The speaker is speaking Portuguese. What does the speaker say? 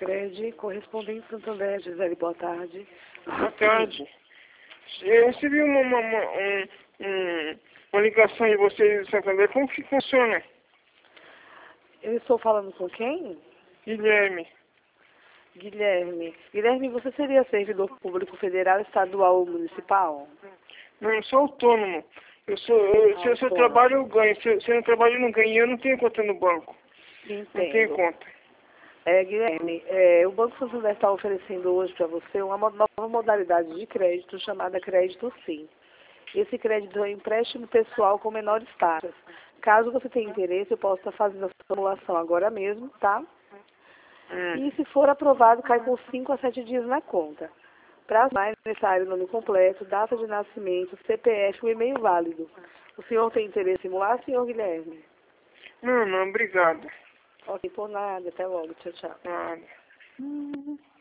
Cred, correspondente Santander, Gisele, boa tarde. Boa tarde. Eu recebi uma ligação de vocês de Santander. Como que funciona? Eu estou falando com quem? Guilherme. Guilherme. Guilherme, você seria servidor público federal, estadual ou municipal? Não, eu sou autônomo. Se eu trabalho, eu ganho. Se eu não trabalho, eu não ganho. Eu não tenho conta no banco. Entendo. Não tenho conta. Guilherme, o Banco Santander está oferecendo hoje para você uma nova modalidade de crédito chamada Crédito Sim. Esse crédito é um empréstimo pessoal com menores taxas. Caso você tenha interesse, eu posso estar fazendo a simulação agora mesmo, tá? E se for aprovado, cai com 5 a 7 dias na conta. Para mais necessário nome completo, data de nascimento, CPF e um e-mail válido. O senhor tem interesse em simular, senhor Guilherme? Não, obrigado. Ok, por nada. Até logo. Tchau, tchau. Nada.